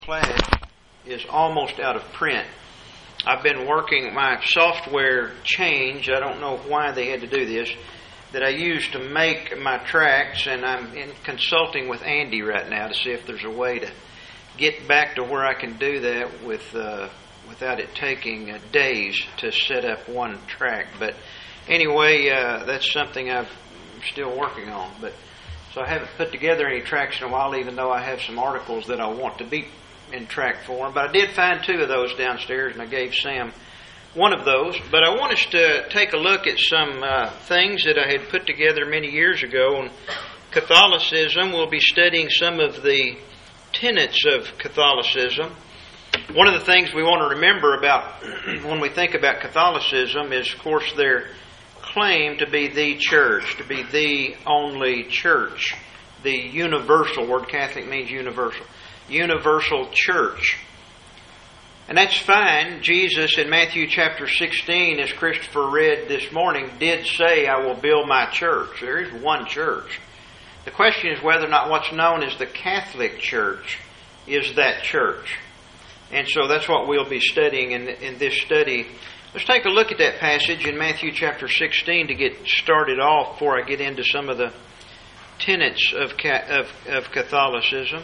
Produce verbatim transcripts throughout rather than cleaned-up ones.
class is almost out of print. I've been working, my software changed, I don't know why they had to do this, that I use to make my tracks, and I'm in consulting with Andy right now to see if there's a way to get back to where I can do that with uh, without it taking uh, days to set up one track. But anyway, uh, that's something I'm still working on. But so I haven't put together any tracks in a while, even though I have some articles that I want to be in track form. But I did find two of those downstairs, and I gave Sam one of those. But I want us to take a look at some uh, things that I had put together many years ago on Catholicism. We'll be studying some of the tenets of Catholicism. One of the things we want to remember about when we think about Catholicism is, of course, their claim to be the church, to be the only church. The universal, word Catholic means universal. Universal church. And that's fine. Jesus in Matthew chapter sixteen, as Christopher read this morning, did say, I will build my church. There is one church. The question is whether or not what's known as the Catholic Church is that church. And so that's what we'll be studying in, in this study. Let's take a look at that passage in Matthew chapter sixteen to get started off before I get into some of the tenets of, of, of Catholicism.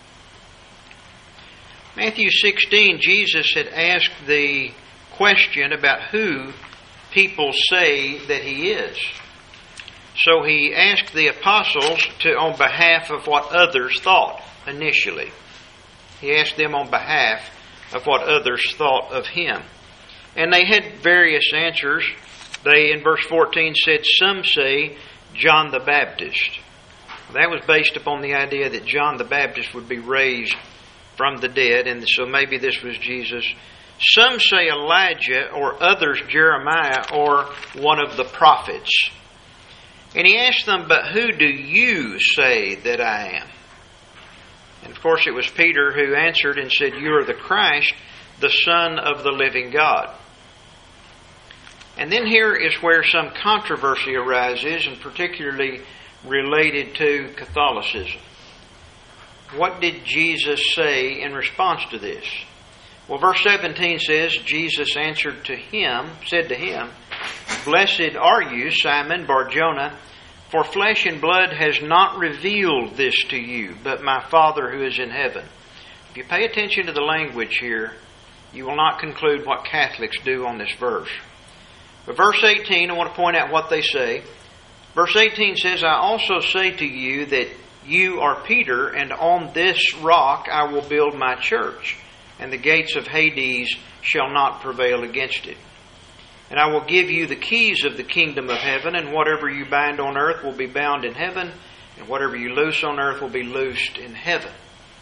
Matthew sixteen, Jesus had asked the question about who people say that He is. So He asked the apostles to, on behalf of what others thought initially. He asked them on behalf of what others thought of Him. And they had various answers. They, in verse fourteen, said, some say John the Baptist. That was based upon the idea that John the Baptist would be raised from the dead, and so maybe this was Jesus. Some say Elijah, or others Jeremiah, or one of the prophets. And He asked them, but who do you say that I am? And of course it was Peter who answered and said, you are the Christ, the Son of the living God. And then here is where some controversy arises, and particularly related to Catholicism. What did Jesus say in response to this? Well, verse seventeen says, Jesus answered to him, said to him, blessed are you, Simon Bar-Jonah, for flesh and blood has not revealed this to you, but my Father who is in heaven. If you pay attention to the language here, you will not conclude what Catholics do on this verse. But verse eighteen, I want to point out what they say. Verse eighteen says, I also say to you that you are Peter, and on this rock I will build my church, and the gates of Hades shall not prevail against it. And I will give you the keys of the kingdom of heaven, and whatever you bind on earth will be bound in heaven, and whatever you loose on earth will be loosed in heaven.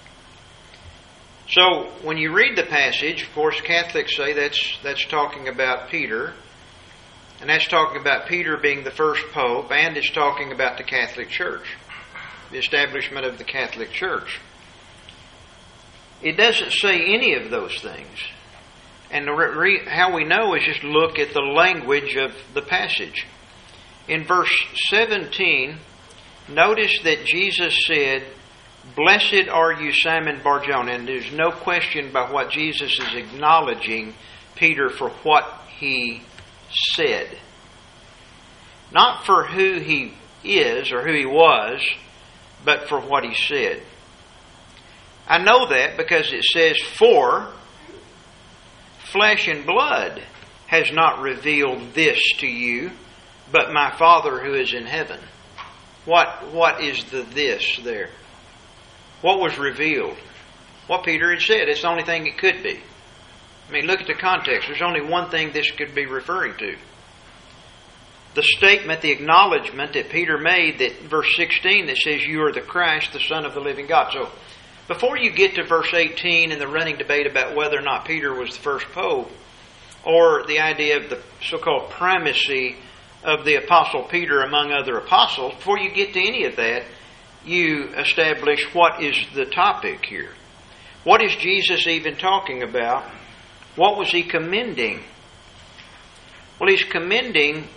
So, when you read the passage, of course, Catholics say that's that's talking about Peter, and that's talking about Peter being the first pope, and it's talking about the Catholic Church, the establishment of the Catholic Church. It doesn't say any of those things. And the re- how we know is just look at the language of the passage. In verse seventeen, notice that Jesus said, blessed are you, Simon Bar-Jonah. And there's no question about what Jesus is acknowledging Peter for what he said. Not for who he is or who he was, but for what he said. I know that because it says, for flesh and blood has not revealed this to you, but my Father who is in heaven. What, what is the this there? What was revealed? What Peter had said. It's the only thing it could be. I mean, look at the context. There's only one thing this could be referring to. The statement, the acknowledgement that Peter made, that verse sixteen, that says, you are the Christ, the Son of the living God. So, before you get to verse eighteen and the running debate about whether or not Peter was the first pope, or the idea of the so-called primacy of the Apostle Peter among other apostles, before you get to any of that, you establish what is the topic here. What is Jesus even talking about? What was He commending? Well, He's commending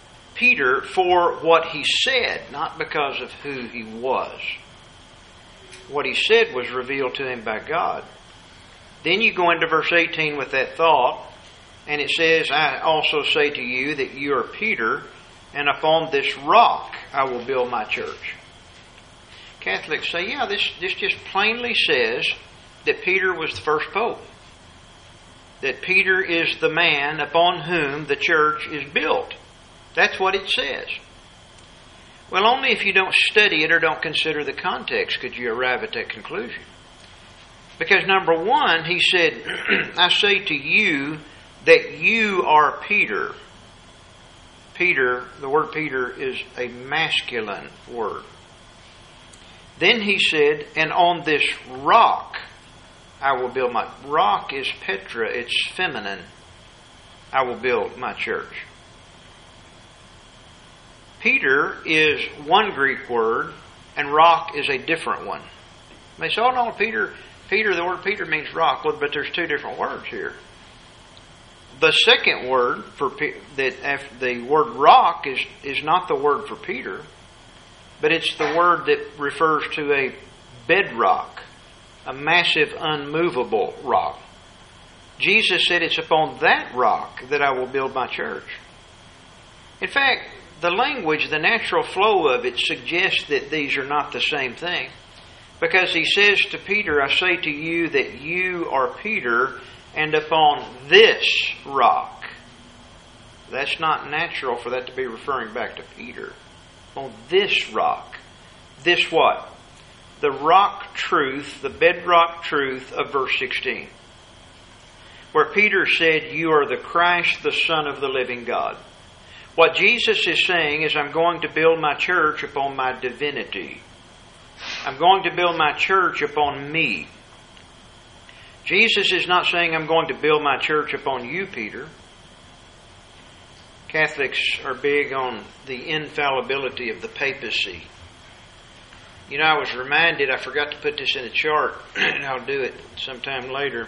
Peter for what he said, not because of who he was. what he said was revealed to him by God. Then you go into verse eighteen with that thought, and it says, I also say to you that you are Peter, and upon this rock I will build my church. Catholics say, yeah, this, this just plainly says that Peter was the first pope. That Peter is the man upon whom the church is built. That's what it says. Well, only if you don't study it or don't consider the context could you arrive at that conclusion. Because number one, he said, I say to you that you are Peter. Peter, the word Peter is a masculine word. Then he said, and on this rock I will build my... Rock is Petra, it's feminine. I will build my church. Peter is one Greek word, and rock is a different one. They say, oh no, Peter, Peter, the word Peter means rock. Well, but there's two different words here. The second word for that the word rock is, is not the word for Peter, but it's the word that refers to a bedrock, a massive, unmovable rock. Jesus said it's upon that rock that I will build my church. In fact, the language, the natural flow of it suggests that these are not the same thing. Because he says to Peter, I say to you that you are Peter, and upon this rock. That's not natural for that to be referring back to Peter. On this rock. This what? The rock truth, the bedrock truth of verse sixteen. Where Peter said, you are the Christ, the Son of the living God. What Jesus is saying is, I'm going to build my church upon my divinity. I'm going to build my church upon me. Jesus is not saying, I'm going to build my church upon you, Peter. Catholics are big on the infallibility of the papacy. You know, I was reminded, I forgot to put this in a chart, and I'll do it sometime later.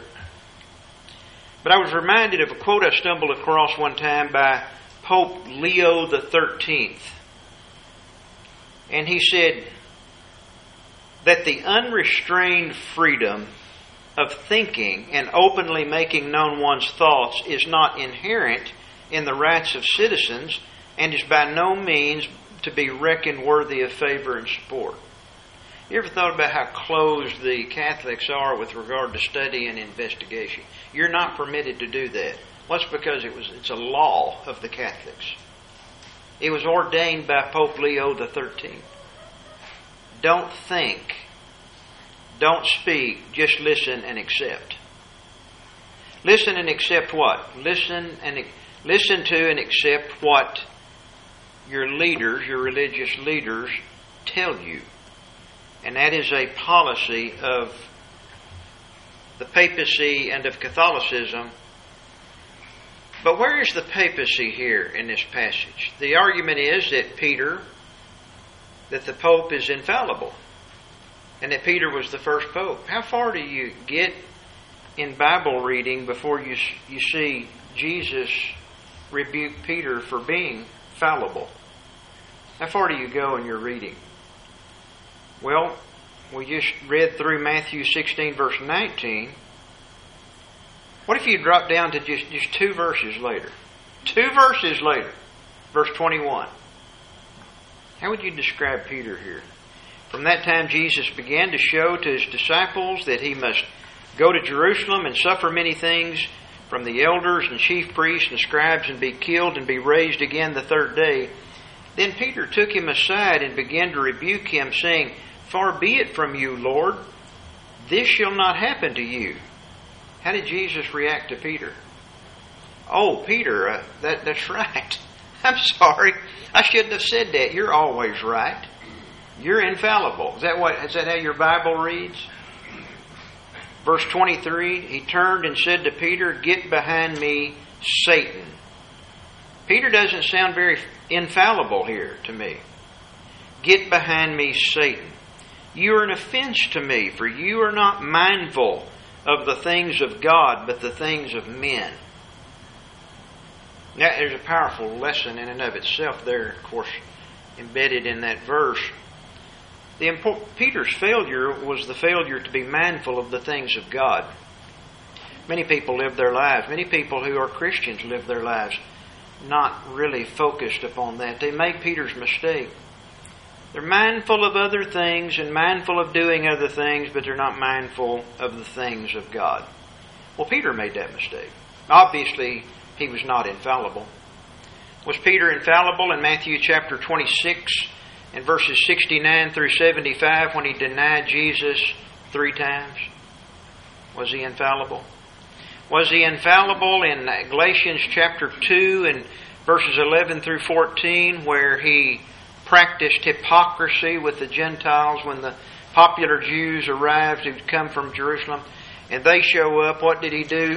But I was reminded of a quote I stumbled across one time by Pope Leo the thirteenth. And he said that the unrestrained freedom of thinking and openly making known one's thoughts is not inherent in the rights of citizens and is by no means to be reckoned worthy of favor and support. You ever thought about how closed the Catholics are with regard to study and investigation? You're not permitted to do that. Well, it's because it was, it's a law of the Catholics. It was ordained by Pope Leo the thirteenth. Don't think. Don't speak. Just listen and accept. Listen and accept what? Listen and listen to and accept what your leaders, your religious leaders, tell you. And that is a policy of the papacy and of Catholicism. But where is the papacy here in this passage? The argument is that Peter, that the Pope is infallible, and that Peter was the first Pope. How far do you get in Bible reading before you you see Jesus rebuke Peter for being fallible? How far do you go in your reading? Well, we just read through Matthew sixteen, verse nineteen. What if you drop down to just, just two verses later? Two verses later, verse twenty-one. How would you describe Peter here? From that time Jesus began to show to his disciples that he must go to Jerusalem and suffer many things from the elders and chief priests and scribes and be killed and be raised again the third day. Then Peter took him aside and began to rebuke him, saying, Far be it from you, Lord, this shall not happen to you. How did Jesus react to Peter? Oh, Peter, uh, that, that's right. I'm sorry. I shouldn't have said that. You're always right. You're infallible. Is that what? Is that how your Bible reads? Verse twenty-three, he turned and said to Peter, Get behind me, Satan. Peter doesn't sound very infallible here to me. Get behind me, Satan. You are an offense to me, for you are not mindful of the things of God, but the things of men. Now, there's a powerful lesson in and of itself there, of course, embedded in that verse. The import, Peter's failure was the failure to be mindful of the things of God. Many people live their lives, many people who are Christians live their lives not really focused upon that. They make Peter's mistake. They're mindful of other things and mindful of doing other things, but they're not mindful of the things of God. Well, Peter made that mistake. Obviously, he was not infallible. Was Peter infallible in Matthew chapter twenty-six and verses sixty-nine through seventy-five when he denied Jesus three times? Was he infallible? Was he infallible in Galatians chapter two and verses eleven through fourteen where he practiced hypocrisy with the Gentiles when the popular Jews arrived who'd come from Jerusalem and they show up? What did he do?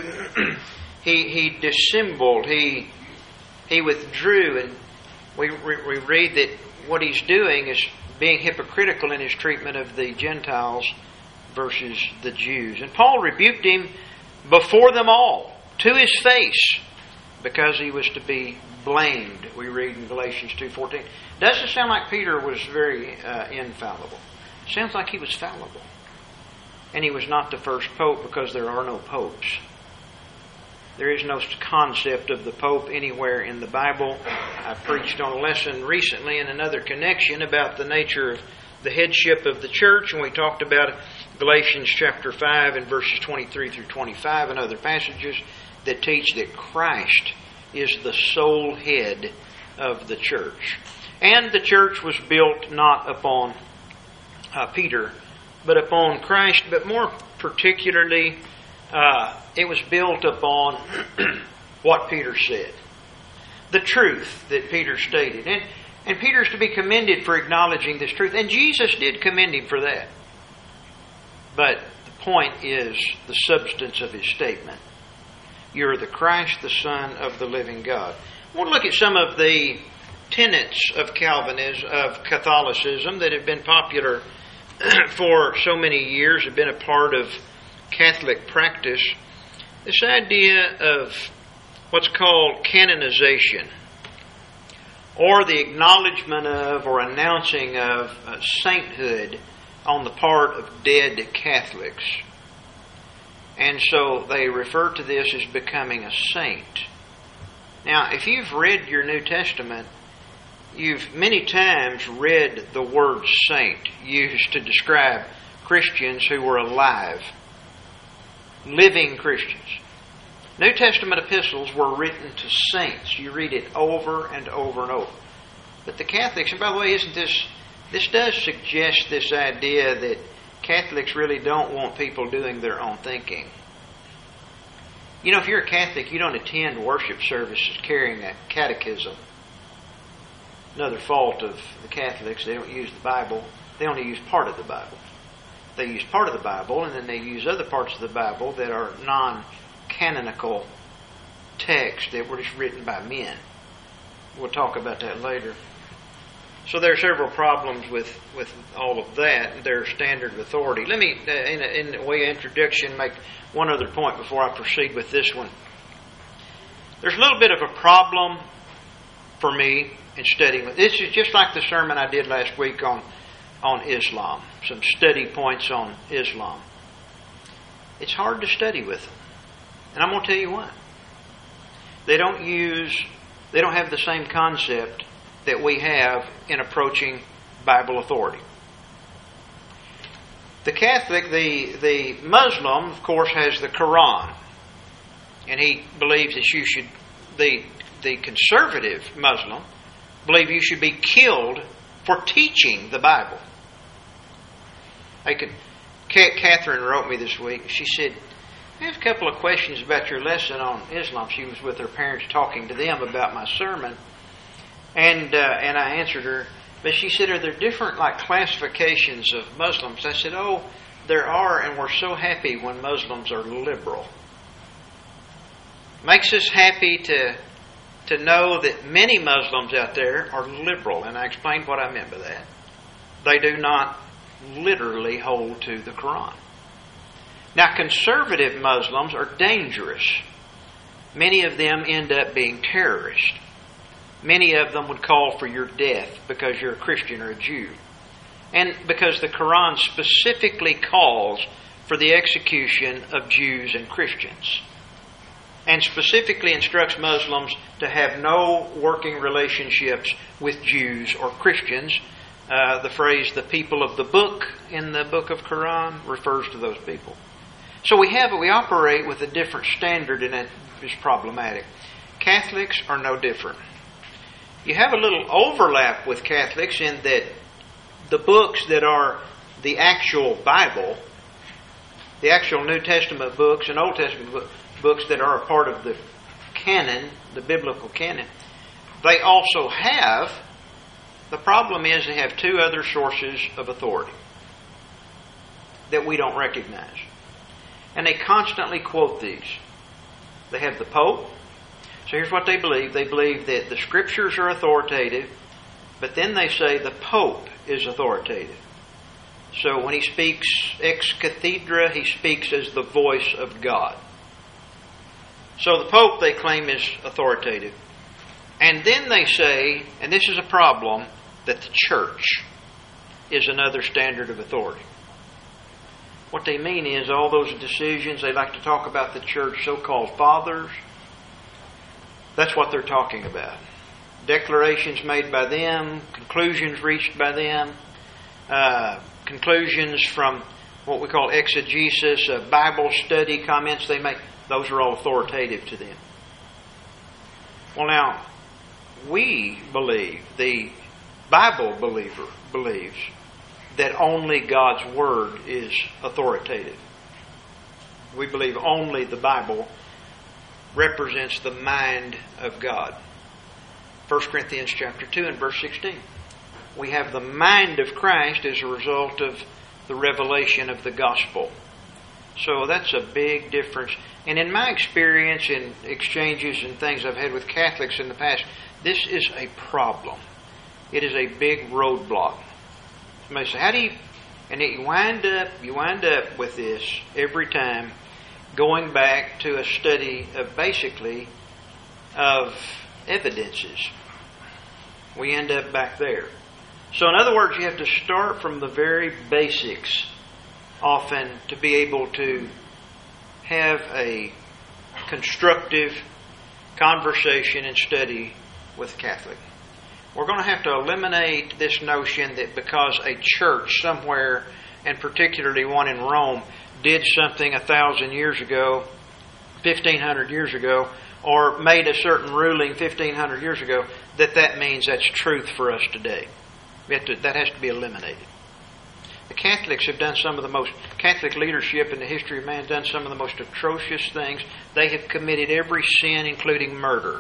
he he dissembled. He he withdrew, and we we read that what he's doing is being hypocritical in his treatment of the Gentiles versus the Jews. And Paul rebuked him before them all, to his face, because he was to be blamed, we read in Galatians two fourteen. Doesn't sound like Peter was very uh, infallible. Sounds like he was fallible. And he was not the first pope because there are no popes. There is no concept of the Pope anywhere in the Bible. I preached on a lesson recently in another connection about the nature of the headship of the church, and we talked about Galatians chapter five and verses twenty-three through twenty-five and other passages that teach that Christ is the sole head of the church. And the church was built not upon uh, Peter, but upon Christ, but more particularly, uh, it was built upon what Peter said. The truth that Peter stated. And, and Peter's to be commended for acknowledging this truth. And Jesus did commend him for that. But the point is the substance of his statement. You are the Christ, the Son of the living God. I want to look at some of the tenets of Calvinism, of Catholicism, that have been popular for so many years, have been a part of Catholic practice. This idea of what's called canonization, or the acknowledgement of or announcing of uh, sainthood on the part of dead Catholics. And so they refer to this as becoming a saint. Now, if you've read your New Testament, you've many times read the word saint used to describe Christians who were alive, living Christians. New Testament epistles were written to saints. You read it over and over and over. But the Catholics, and by the way, isn't this, this does suggest this idea that Catholics really don't want people doing their own thinking. You know, if you're a Catholic, you don't attend worship services carrying a catechism. Another fault of the Catholics, they don't use the Bible. They only use part of the Bible. They use part of the Bible, and then they use other parts of the Bible that are non-canonical texts that were just written by men. We'll talk about that later. So there are several problems with, with all of that, their standard of authority. Let me, uh, in, a, in the way of introduction, make one other point before I proceed with this one. There's a little bit of a problem for me in studying. This is just like the sermon I did last week on, on Islam. Some study points on Islam. It's hard to study with them. And I'm going to tell you why. They don't use, they don't have the same concept that we have in approaching Bible authority. The Catholic, the, the Muslim, of course, has the Quran. And he believes that you should, the, the conservative Muslim, believe you should be killed for teaching the Bible. I could, Catherine wrote me this week. She said, I have a couple of questions about your lesson on Islam. She was with her parents talking to them about my sermon. And uh, and I answered her, but she said, are there different like classifications of Muslims? I said, oh, there are, and we're so happy when Muslims are liberal. Makes us happy to to know that many Muslims out there are liberal, and I explained what I meant by that. They do not literally hold to the Quran. Now, conservative Muslims are dangerous. Many of them end up being terrorists. Many of them would call for your death because you're a Christian or a Jew. And because the Quran specifically calls for the execution of Jews and Christians, and specifically instructs Muslims to have no working relationships with Jews or Christians. Uh, the phrase, the people of the book, in the book of Quran, refers to those people. So we have, we operate with a different standard, and it is problematic. Catholics are no different. You have a little overlap with Catholics in that the books that are the actual Bible, the actual New Testament books and Old Testament books, books that are a part of the canon, the biblical canon, they also have, the problem is they have two other sources of authority that we don't recognize. And they constantly quote these. They have the Pope. So here's what they believe. They believe that the Scriptures are authoritative, but then they say the Pope is authoritative. So when he speaks ex cathedra, he speaks as the voice of God. So the Pope, they claim, is authoritative. And then they say, and this is a problem, that the Church is another standard of authority. What they mean is all those decisions, they like to talk about the Church, so-called fathers. That's what they're talking about. Declarations made by them, conclusions reached by them, uh, conclusions from what we call exegesis, uh, Bible study comments they make. Those are all authoritative to them. Well, now, we believe, the Bible believer believes, that only God's Word is authoritative. We believe only the Bible represents the mind of God. First Corinthians chapter two and verse sixteen. We have the mind of Christ as a result of the revelation of the gospel. So that's a big difference. And in my experience in exchanges and things I've had with Catholics in the past, this is a problem. It is a big roadblock. Somebody say, how do you... And you wind up, you wind up with this every time, going back to a study of basically of evidences. We end up back there. So in other words, you have to start from the very basics often to be able to have a constructive conversation and study with a Catholic. We're going to have to eliminate this notion that because a church somewhere, and particularly one in Rome, did something a thousand years ago, fifteen hundred years ago, or made a certain ruling fifteen hundred years ago, that that means that's truth for us today. We have to, that has to be eliminated. The Catholics have done some of the most, Catholic leadership in the history of man has done some of the most atrocious things. They have committed every sin, including murder.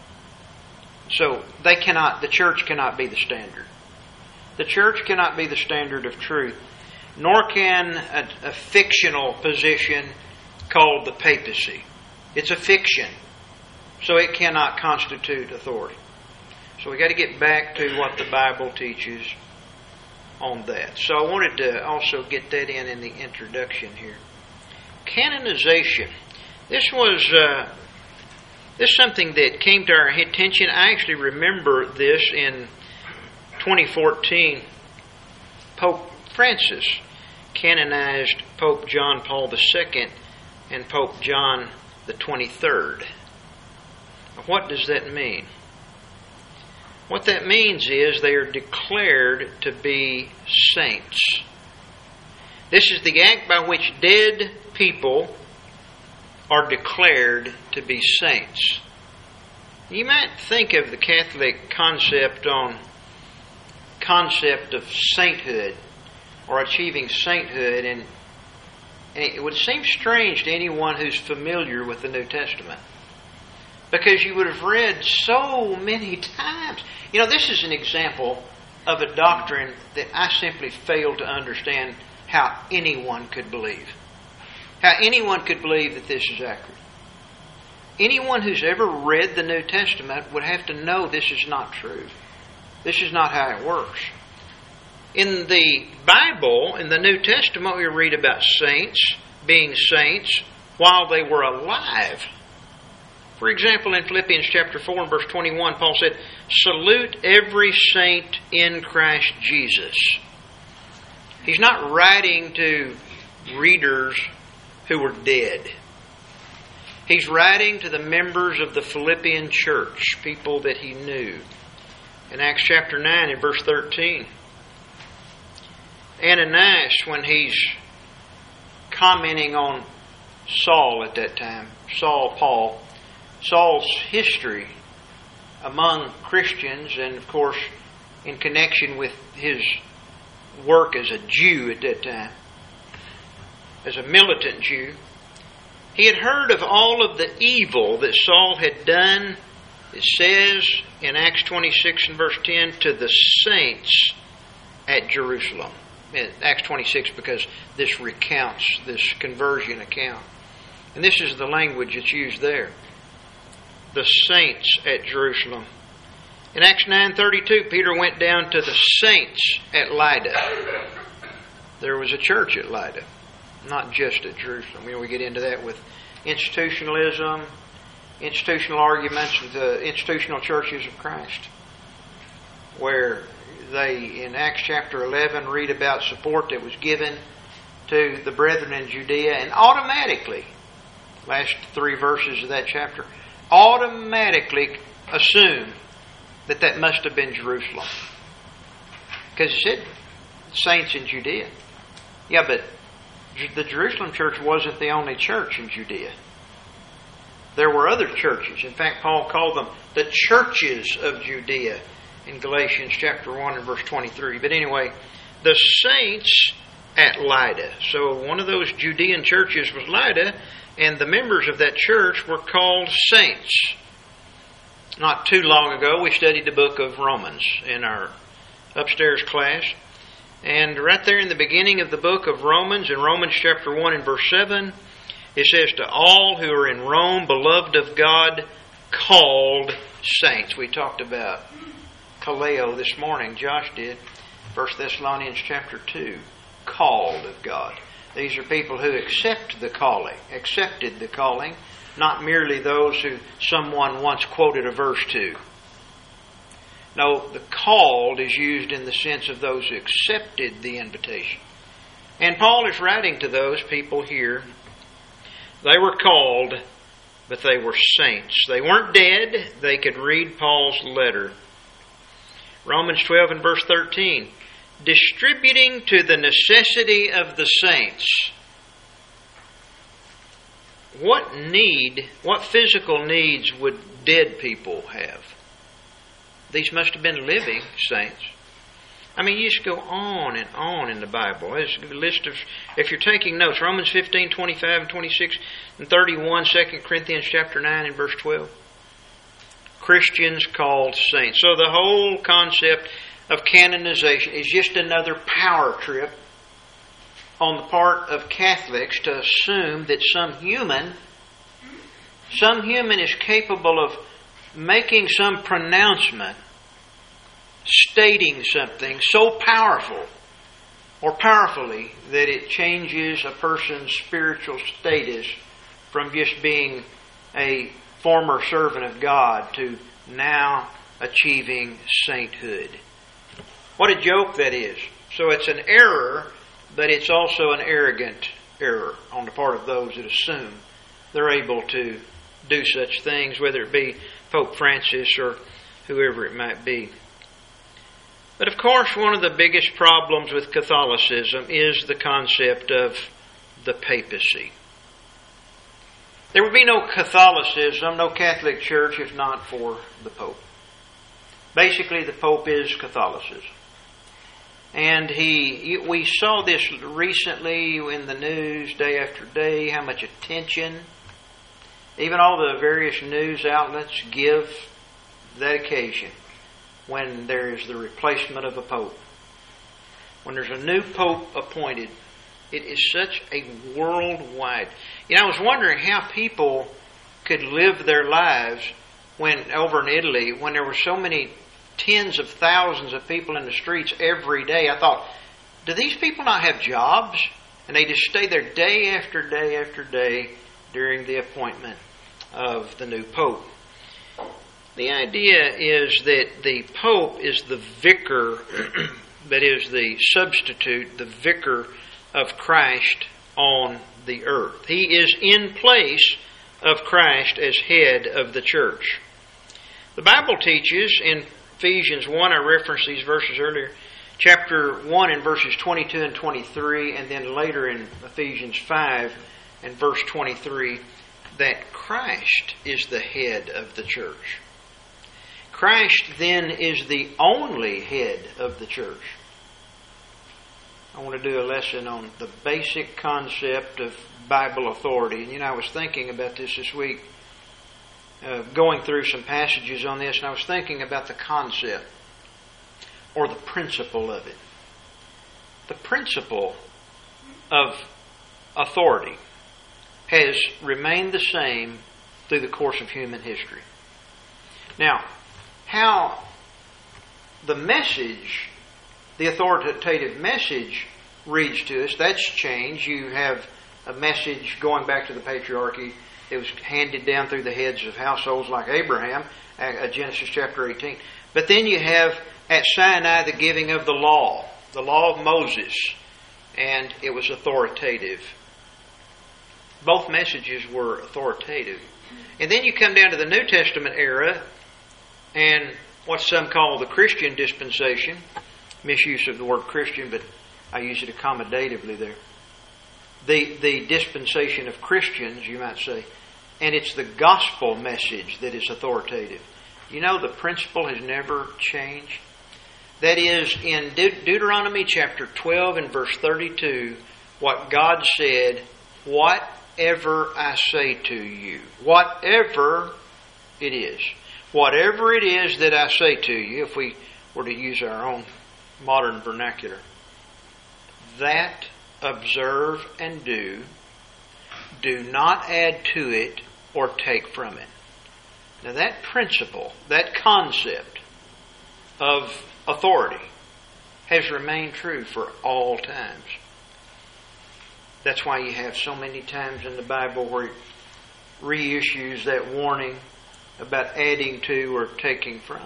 So they cannot, the church cannot be the standard. The church cannot be the standard of truth, nor can a, a fictional position called the papacy. It's a fiction, so it cannot constitute authority. So we got to get back to what the Bible teaches on that. So I wanted to also get that in in the introduction here. Canonization. This was uh, this is something that came to our attention. I actually remember this in twenty fourteen. Pope Francis canonized Pope John Paul the Second and Pope John the twenty-third. What does that mean? What that means is they are declared to be saints. This is the act by which dead people are declared to be saints. You might think of the Catholic concept on concept of sainthood or achieving sainthood, and, and it would seem strange to anyone who's familiar with the New Testament, because you would have read so many times. You know, this is an example of a doctrine that I simply fail to understand how anyone could believe. How anyone could believe that this is accurate. Anyone who's ever read the New Testament would have to know this is not true. This is not how it works. In the Bible, in the New Testament, we read about saints being saints while they were alive. For example, in Philippians chapter four and verse twenty-one, Paul said, "Salute every saint in Christ Jesus." He's not writing to readers who were dead. He's writing to the members of the Philippian church, people that he knew. In Acts chapter nine and verse thirteen, Ananias, when he's commenting on Saul at that time, Saul, Paul, Saul's history among Christians, and of course in connection with his work as a Jew at that time, as a militant Jew, he had heard of all of the evil that Saul had done. It says in Acts twenty-six and verse ten, to the saints at Jerusalem. In Acts twenty-six, because this recounts this conversion account. And this is the language that's used there. The saints at Jerusalem. In Acts nine thirty-two, Peter went down to the saints at Lydda. There was a church at Lydda, not just at Jerusalem. You know, we get into that with institutionalism, institutional arguments, the institutional churches of Christ, where they, in Acts chapter eleven, read about support that was given to the brethren in Judea, and automatically, last three verses of that chapter, automatically assume that that must have been Jerusalem. Because it said saints in Judea. Yeah, but the Jerusalem church wasn't the only church in Judea. There were other churches. In fact, Paul called them the churches of Judea in Galatians chapter one and verse twenty-three. But anyway, the saints at Lydda. So one of those Judean churches was Lydda, and the members of that church were called saints. Not too long ago, we studied the book of Romans in our upstairs class. And right there in the beginning of the book of Romans, in Romans chapter one and verse seven, it says, to all who are in Rome, beloved of God, called saints. We talked about kaleo this morning. Josh did. First Thessalonians chapter two. Called of God. These are people who accept the calling, accepted the calling, not merely those who someone once quoted a verse to. No, the called is used in the sense of those who accepted the invitation. And Paul is writing to those people here. They were called, but they were saints. They weren't dead. They could read Paul's letter. Romans twelve and verse thirteen. Distributing to the necessity of the saints. What need, what physical needs would dead people have? These must have been living saints. I mean, you just go on and on in the Bible. There's a list of, if you're taking notes, Romans fifteen, twenty-five, and twenty-six, and thirty-one, Second Corinthians chapter nine and verse twelve. Christians called saints. So the whole concept of canonization is just another power trip on the part of Catholics to assume that some human, some human is capable of making some pronouncement, stating something so powerful or powerfully that it changes a person's spiritual status from just being a former servant of God to now achieving sainthood. What a joke that is. So it's an error, but it's also an arrogant error on the part of those that assume they're able to do such things, whether it be Pope Francis or whoever it might be. But of course, one of the biggest problems with Catholicism is the concept of the papacy. There would be no Catholicism, no Catholic Church, if not for the Pope. Basically, the Pope is Catholicism. And he, we saw this recently in the news day after day, how much attention even all the various news outlets give that occasion when there is the replacement of a pope. When there's a new pope appointed, it is such a worldwide... You know, I was wondering how people could live their lives when over in Italy, when there were so many tens of thousands of people in the streets every day. I thought, do these people not have jobs? And they just stay there day after day after day during the appointment of the new pope. The idea is that the pope is the vicar, that is the substitute, the vicar of Christ on the earth. He is in place of Christ as head of the church. The Bible teaches in Ephesians one, I referenced these verses earlier, chapter one and verses twenty-two and twenty-three, and then later in Ephesians five and verse twenty-three, that Christ is the head of the church. Christ then is the only head of the church. I want to do a lesson on the basic concept of Bible authority. And you know, I was thinking about this this week, uh, going through some passages on this, and I was thinking about the concept or the principle of it. The principle of authority has remained the same through the course of human history. Now, how the message, the authoritative message, reads to us, that's changed. You have a message going back to the patriarchy. It was handed down through the heads of households like Abraham, uh, Genesis chapter eighteen. But then you have at Sinai the giving of the law, the law of Moses, and it was authoritative. Both messages were authoritative. And then you come down to the New Testament era, and what some call the Christian dispensation, misuse of the word Christian, but I use it accommodatively there. The, the dispensation of Christians, you might say, and it's the gospel message that is authoritative. You know, the principle has never changed. That is, in De- Deuteronomy chapter twelve and verse thirty-two, what God said, whatever I say to you, whatever it is, whatever it is that I say to you, if we were to use our own modern vernacular, that observe and do, do not add to it or take from it. Now that principle, that concept of authority has remained true for all times. That's why you have so many times in the Bible where it reissues that warning about adding to or taking from.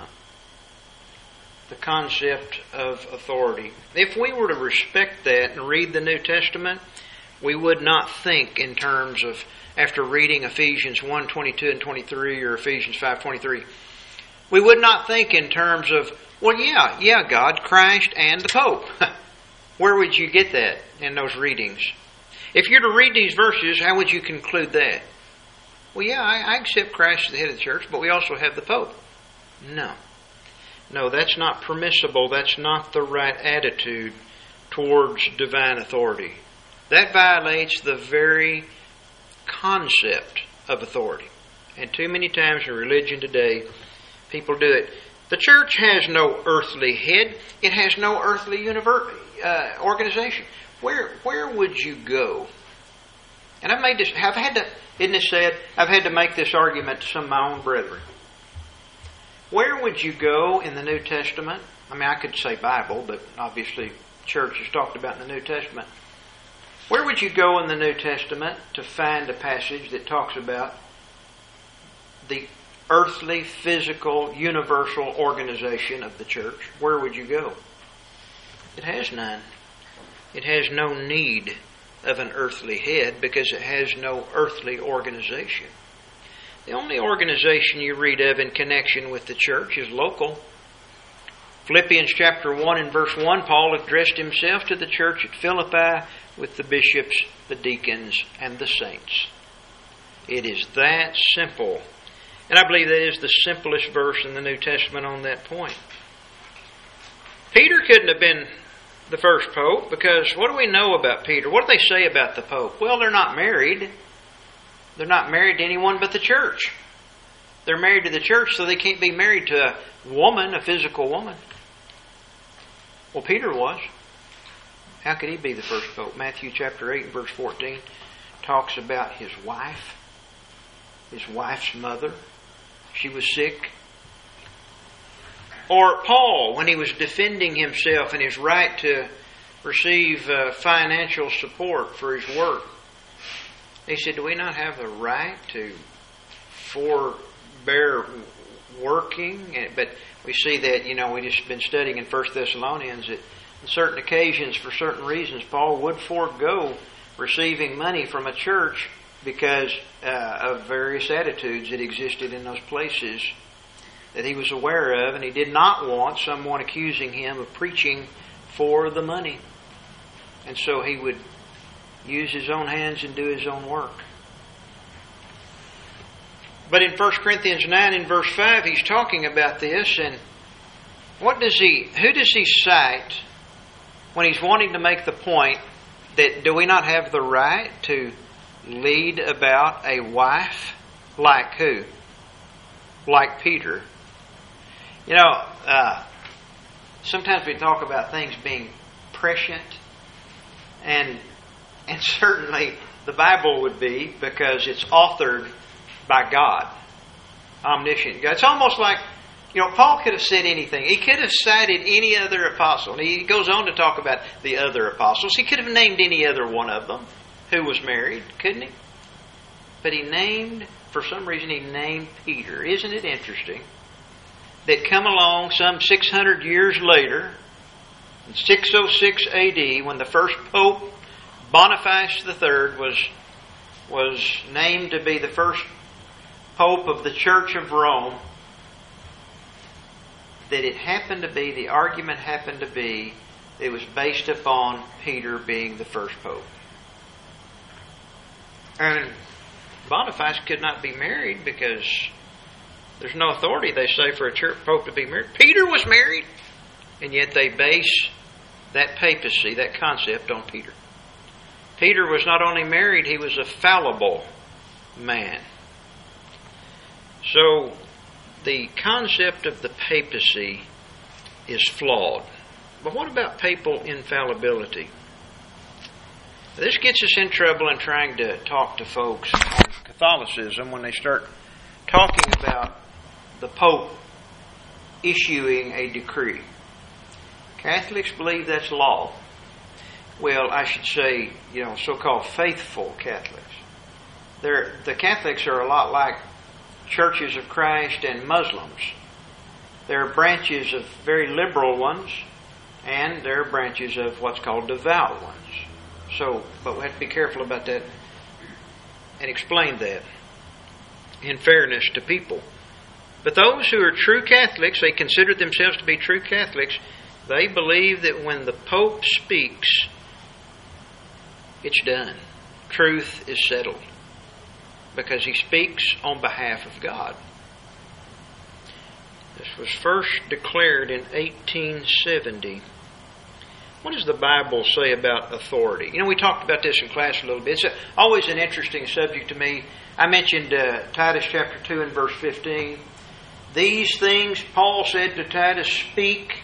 The concept of authority. If we were to respect that and read the New Testament, we would not think in terms of, after reading Ephesians one, twenty-two and twenty-three or Ephesians five, twenty-three, we would not think in terms of, well, yeah, yeah, God, Christ, and the Pope. Where would you get that in those readings? If you're to read these verses, how would you conclude that? Well, yeah, I, I accept Christ as the head of the church, but we also have the Pope. No. No, that's not permissible. That's not the right attitude towards divine authority. That violates the very concept of authority. And too many times in religion today, people do it. The church has no earthly head. It has no earthly universe, uh, organization. Where where would you go? And I've made this. I've had to. Isn't it said? I've had to make this argument to some of my own brethren. Where would you go in the New Testament? I mean, I could say Bible, but obviously church is talked about in the New Testament. Where would you go in the New Testament to find a passage that talks about the earthly, physical, universal organization of the church? Where would you go? It has none. It has no need of an earthly head because it has no earthly organization. The only organization you read of in connection with the church is local. Philippians chapter one and verse one, Paul addressed himself to the church at Philippi with the bishops, the deacons, and the saints. It is that simple. And I believe that is the simplest verse in the New Testament on that point. Peter couldn't have been the first pope because what do we know about Peter? What do they say about the pope? Well, they're not married. They're not married to anyone but the church. They're married to the church, so they can't be married to a woman, a physical woman. Well, Peter was. How could he be the first pope? Matthew chapter eight and verse fourteen talks about his wife, his wife's mother. She was sick. Or Paul, when he was defending himself and his right to receive uh, financial support for his work, he said, do we not have the right to forbear working? But we see that, you know, we've just been studying in First Thessalonians that on certain occasions, for certain reasons, Paul would forego receiving money from a church because uh, of various attitudes that existed in those places that he was aware of, and he did not want someone accusing him of preaching for the money. And so he would use his own hands and do his own work. But in First Corinthians nine in verse five, he's talking about this, and what does he, who does he cite when he's wanting to make the point that do we not have the right to lead about a wife like who? Like Peter. You know, uh, sometimes we talk about things being prescient, and and certainly the Bible would be, because it's authored by God, omniscient God. It's almost like, you know, Paul could have said anything. He could have cited any other apostle. And he goes on to talk about the other apostles. He could have named any other one of them who was married, couldn't he? But he named, for some reason, he named Peter. Isn't it interesting that come along some six hundred years later, in six oh six A D, when the first Pope, Boniface the Third, was, was named to be the first Pope of the Church of Rome, that it happened to be, the argument happened to be, it was based upon Peter being the first Pope. And Boniface could not be married because there's no authority, they say, for a church pope to be married. Peter was married, and yet they base that papacy, that concept, on Peter. Peter was not only married, he was a fallible man. So the concept of the papacy is flawed. But what about papal infallibility? This gets us in trouble in trying to talk to folks on Catholicism when they start talking about the Pope issuing a decree. Catholics believe that's law. Well, I should say, you know, so-called faithful Catholics. They're, the Catholics are a lot like Churches of Christ and Muslims. There are branches of very liberal ones, and there are branches of what's called devout ones. So, but we have to be careful about that and explain that in fairness to people. But those who are true Catholics, they consider themselves to be true Catholics, they believe that when the Pope speaks, it's done. Truth is settled. Because he speaks on behalf of God. This was first declared in eighteen seventy. What does the Bible say about authority? You know, we talked about this in class a little bit. It's a, always an interesting subject to me. I mentioned uh, Titus chapter two and verse fifteen. These things Paul said to Titus, speak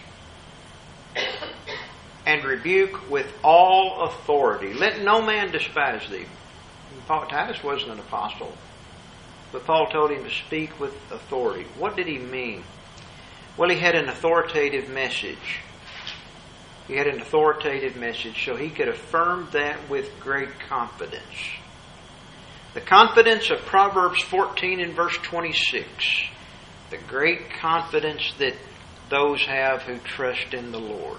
and rebuke with all authority. Let no man despise thee. Paul, Titus wasn't an apostle, but Paul told him to speak with authority. What did he mean? Well, he had an authoritative message. He had an authoritative message, so he could affirm that with great confidence. The confidence of Proverbs fourteen and verse twenty-six. The great confidence that those have who trust in the Lord.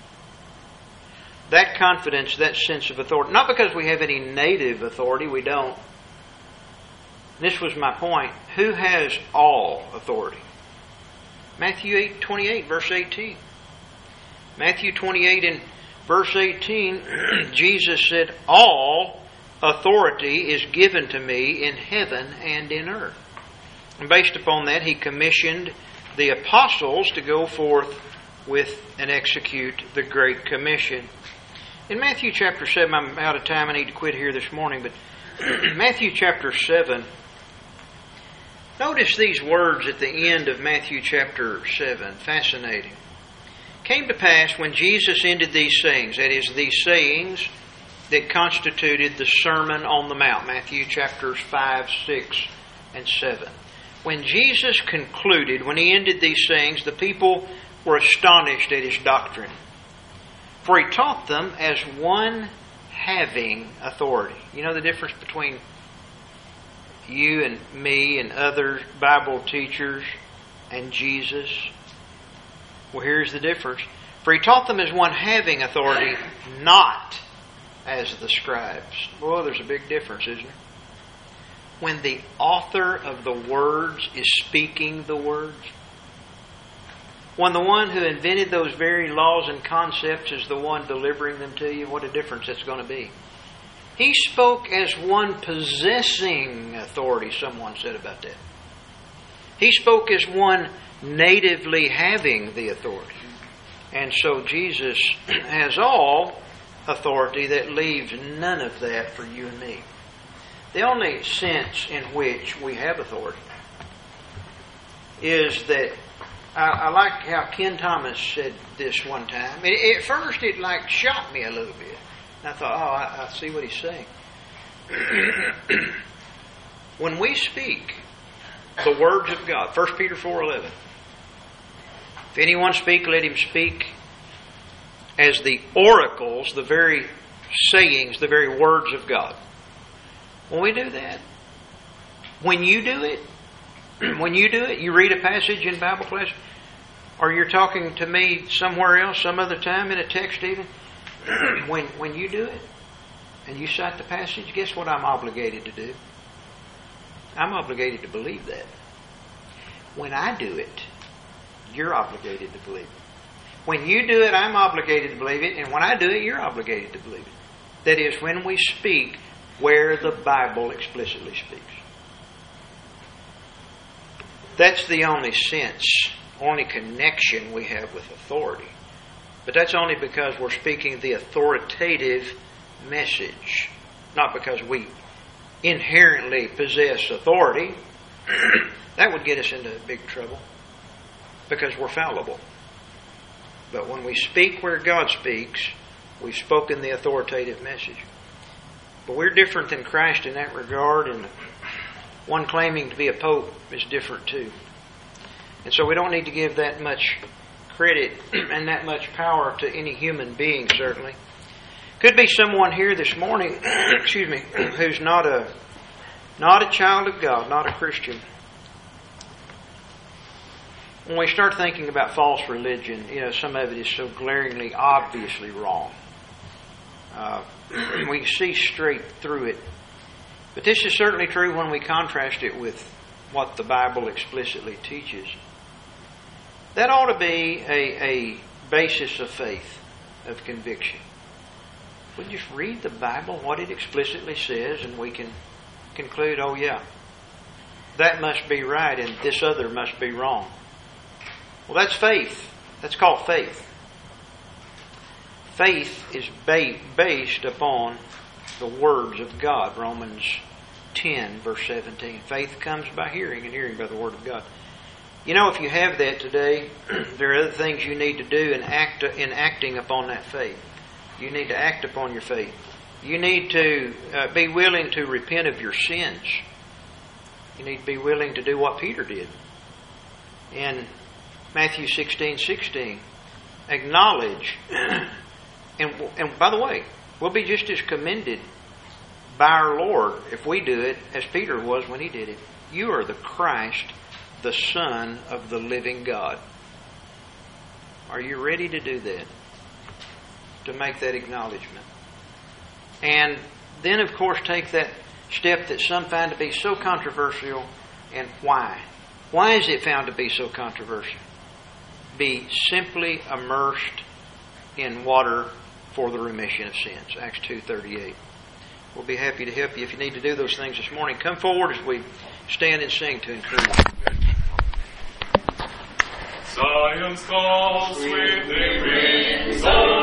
That confidence, that sense of authority. Not because we have any native authority, we don't. This was my point. Who has all authority? Matthew eight twenty-eight, verse eighteen. Matthew twenty-eight and verse eighteen, Jesus said, all authority is given to me in heaven and in earth. And based upon that, he commissioned the apostles to go forth with and execute the Great Commission. In Matthew chapter seven, I'm out of time, I need to quit here this morning, but Matthew chapter seven, notice these words at the end of Matthew chapter seven. Fascinating. Came to pass when Jesus ended these sayings, that is, these sayings that constituted the Sermon on the Mount, Matthew chapters five, six, and seven. When Jesus concluded, when he ended these sayings, the people were astonished at his doctrine. For he taught them as one having authority. You know the difference between you and me and other Bible teachers and Jesus? Well, here's the difference. For he taught them as one having authority, not as the scribes. Well, there's a big difference, isn't there? When the author of the words is speaking the words, when the one who invented those very laws and concepts is the one delivering them to you, what a difference that's going to be. He spoke as one possessing authority, someone said about that. He spoke as one natively having the authority. And so Jesus has all authority that leaves none of that for you and me. The only sense in which we have authority is that, I, I like how Ken Thomas said this one time. It, at first it like shocked me a little bit. And I thought, oh, I, I see what he's saying. When we speak the words of God, First Peter four eleven, if anyone speak, let him speak as the oracles, the very sayings, the very words of God. When we do that, when you do it, when you do it, you read a passage in Bible class, or you're talking to me somewhere else, some other time in a text even, when when you do it, and you cite the passage, guess what I'm obligated to do? I'm obligated to believe that. When I do it, you're obligated to believe it. When you do it, I'm obligated to believe it, and when I do it, you're obligated to believe it. That is, when we speak where the Bible explicitly speaks. That's the only sense, only connection we have with authority. But that's only because we're speaking the authoritative message, not because we inherently possess authority. That would get us into big trouble because we're fallible. But when we speak where God speaks, we've spoken the authoritative message. But we're different than Christ in that regard, and one claiming to be a pope is different too. And so we don't need to give that much credit and that much power to any human being, certainly. Could be someone here this morning, excuse me, who's not a not a child of God, not a Christian. When we start thinking about false religion, you know, some of it is so glaringly, obviously wrong. Uh, we see straight through it. But this is certainly true when we contrast it with what the Bible explicitly teaches. That ought to be a, a basis of faith, of conviction. We just read the Bible, what it explicitly says, and we can conclude, oh yeah, that must be right and this other must be wrong. Well, that's faith. That's called faith. Faith is ba- based upon the words of God. Romans ten, verse seventeen. Faith comes by hearing, and hearing by the Word of God. You know, if you have that today, there are other things you need to do in, act, in acting upon that faith. You need to act upon your faith. You need to uh, be willing to repent of your sins. You need to be willing to do what Peter did. In Matthew sixteen sixteen, acknowledge, and, and by the way, we'll be just as commended by our Lord if we do it as Peter was when he did it. You are the Christ, the Son of the living God. Are you ready to do that? To make that acknowledgement. And then, of course, take that step that some find to be so controversial. And why? Why is it found to be so controversial? Be simply immersed in water for the remission of sins. Acts two thirty-eight. We'll be happy to help you. If you need to do those things this morning, come forward as we stand and sing to encourage you. Zion's calls with the rings.